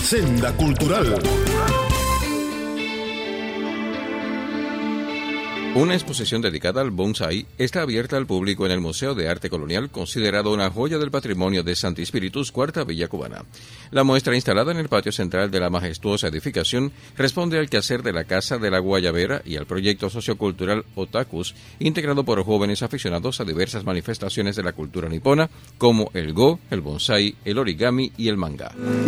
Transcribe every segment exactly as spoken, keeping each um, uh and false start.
Senda Cultural. Una exposición dedicada al bonsái está abierta al público en el Museo de Arte Colonial, considerado una joya del patrimonio de Santi Spíritus, Cuarta Villa Cubana. La muestra, instalada en el patio central de la majestuosa edificación, responde al quehacer de la Casa de la Guayabera y al proyecto sociocultural Otakus, integrado por jóvenes aficionados a diversas manifestaciones de la cultura nipona, como el go, el bonsái, el origami y el manga.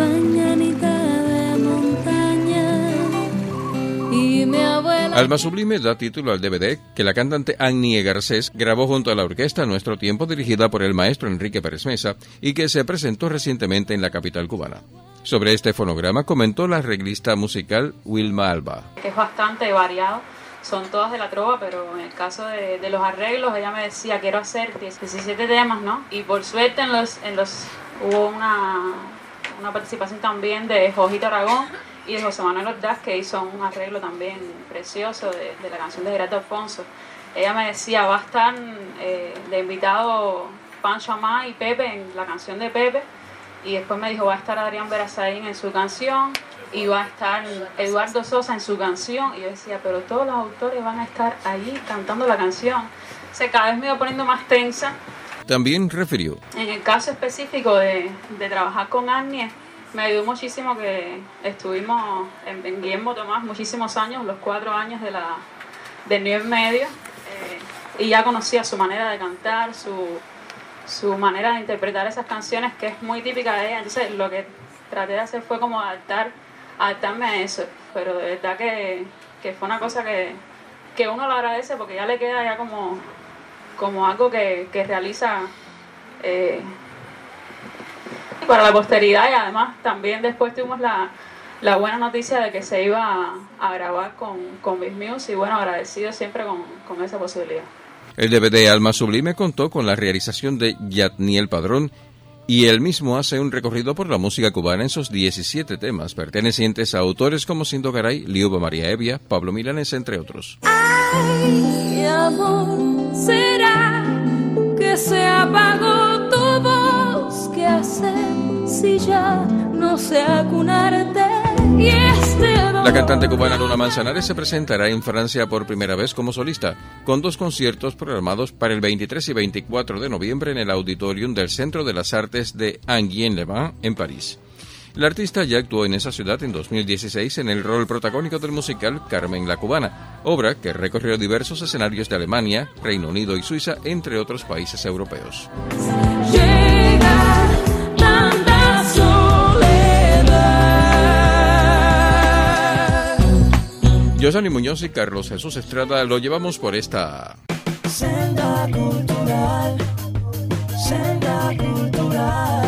Alma Sublime da título al D V D que la cantante Annie Garcés grabó junto a la orquesta Nuestro Tiempo, dirigida por el maestro Enrique Pérez Mesa, y que se presentó recientemente en la capital cubana. Sobre este fonograma comentó la arreglista musical Wilma Alba. Que es bastante variado, son todas de la trova, pero en el caso de, de los arreglos, ella me decía, quiero hacer diecisiete temas, ¿no? Y por suerte en los, en los hubo una, una participación también de Jojito Aragón y de José Manuel Ordaz, que hizo un arreglo también precioso de, de la canción de Gerardo Alfonso. Ella me decía, va a estar eh, de invitado Pancho Amá y Pepe en la canción de Pepe, y después me dijo, va a estar Adrián Berazaín en su canción, y va a estar Eduardo Sosa en su canción, y yo decía, pero todos los autores van a estar allí cantando la canción. O sea, cada vez me iba poniendo más tensa. También refirió. En el caso específico de, de trabajar con Annie, me ayudó muchísimo que estuvimos en, en Guillermo Tomás muchísimos años, los cuatro años de la, del nivel medio, eh, y ya conocía su manera de cantar, su, su manera de interpretar esas canciones, que es muy típica de ella. Entonces lo que traté de hacer fue como adaptar, adaptarme a eso, pero de verdad que, que fue una cosa que, que uno lo agradece, porque ya le queda ya como, como algo que, que realiza eh, para la posteridad, y además también después tuvimos la, la buena noticia de que se iba a, a grabar con, con Big Music, y bueno, agradecido siempre con, con esa posibilidad. El D V D Alma Sublime contó con la realización de Yatniel Padrón, y él mismo hace un recorrido por la música cubana en sus diecisiete temas, pertenecientes a autores como Cindo Garay, Liuba María Evia, Pablo Milanés, entre otros. Ay, amor, ¿será que se apagó tu voz? ¿Qué hacer si ya no sé acunarte? Y este La cantante cubana Luna Manzanares se presentará en Francia por primera vez como solista, con dos conciertos programados para el veintitrés y veinticuatro de noviembre en el Auditorium del Centro de las Artes de Enghien-les-Bains, en París. La artista ya actuó en esa ciudad en dos mil dieciséis en el rol protagónico del musical Carmen la Cubana, obra que recorrió diversos escenarios de Alemania, Reino Unido y Suiza, entre otros países europeos. llega tanta soledad. Yosani Muñoz y Carlos Jesús Estrada lo llevamos por esta Senda Cultural, Senda Cultural.